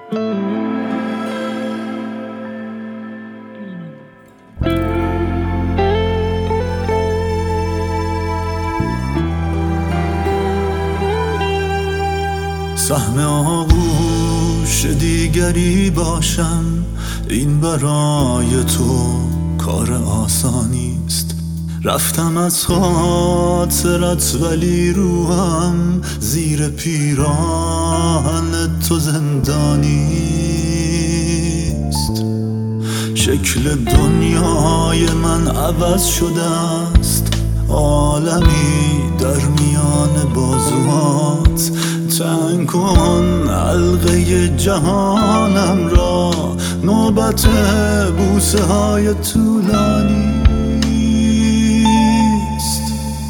سهم آغوش دیگری باشم، این برای تو کار آسانیست. رفتم از خاطرت ولی روحم زیر پیراهن تو زندانیست. شکل دنیای من عوض شده است، عالمی در میان بازوات. تنگ کن حلقه جهانم را، نوبت بوسه های طولانی است.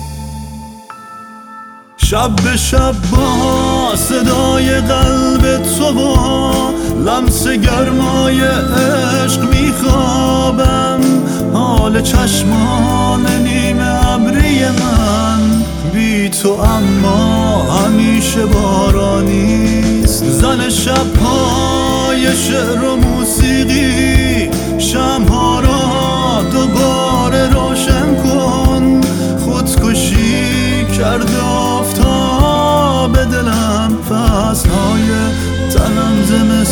شب به شب با صدای قلب تو و لمس گرمای عشق میخوابم. حال چشمان نیمه ابری من بی تو اما همیشه بارانیست. زن شب‌های شعر و موسیقی، شمع‌ها را دوباره روشن کن. خودکشی کرده آفتاب دلم، فصل‌های تنم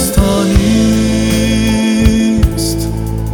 زمستانیست.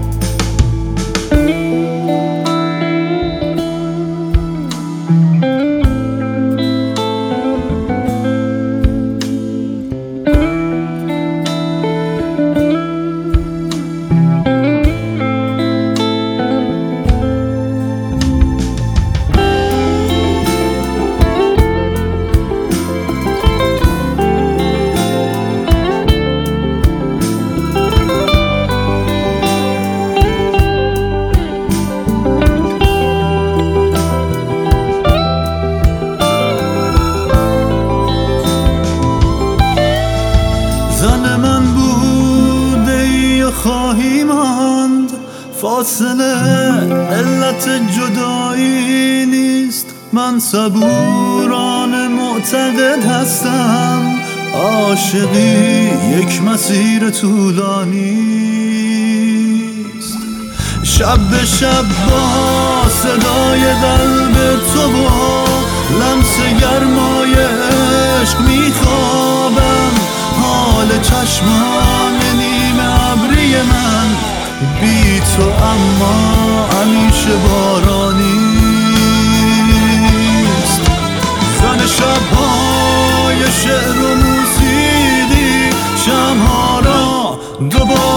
زن من بوده ای و خواهی ماند، فاصله علت جدایی نیست. من صبورانه معتقد هستم، عاشقی یک مسیر طولانی است. شب به شب با صدای قلب تو و لمس گرمای عشق میخوابم. حال چشمان نیمه ابری من بی تو اما همیشه بارانیست. زن شب‌های شعر و موسیقی، شمع‌ها را دوباره